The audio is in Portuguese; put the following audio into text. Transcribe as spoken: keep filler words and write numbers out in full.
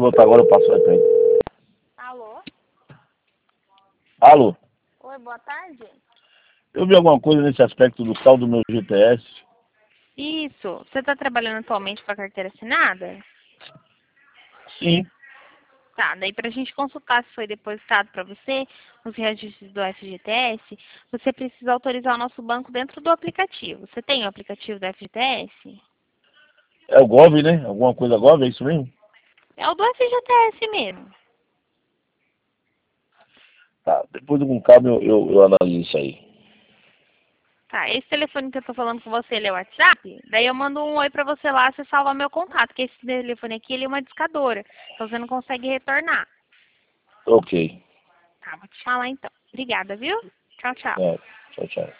botar agora o password pra ele. Alô? Alô? Oi, boa tarde. Eu vi alguma coisa nesse aspecto do tal do meu G P S? Isso. Você está trabalhando atualmente com a carteira assinada? Sim. Tá, daí para a gente consultar se foi depositado para você os registros do F G T S, você precisa autorizar o nosso banco dentro do aplicativo. Você tem o aplicativo do F G T S? É o Gov, né? Alguma coisa Gov, é isso mesmo? É o do F G T S mesmo. Tá, depois com calma eu, eu, eu analiso isso aí. Tá, esse telefone que eu tô falando com você, ele é o WhatsApp? Daí eu mando um oi pra você lá, você salva meu contato, porque esse telefone aqui, ele é uma discadora, então você não consegue retornar. Ok. Tá, vou te falar então. Obrigada, viu? Tchau, tchau. É, tchau, tchau.